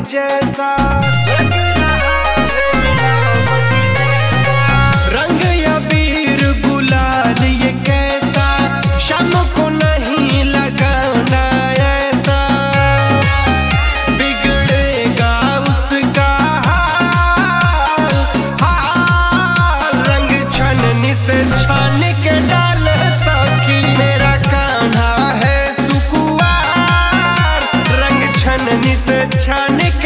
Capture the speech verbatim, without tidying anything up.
जैसा लग रहा है मिलावट जैसा। रंग या बीर गुलाल ये कैसा, शाम को नहीं लगाना ऐसा, बिगड़ेगा उसका हाल हाल। रंग छननी से छान के डाल सखी, मेरा कान्हा है सुकुआर। रंग छननी से छान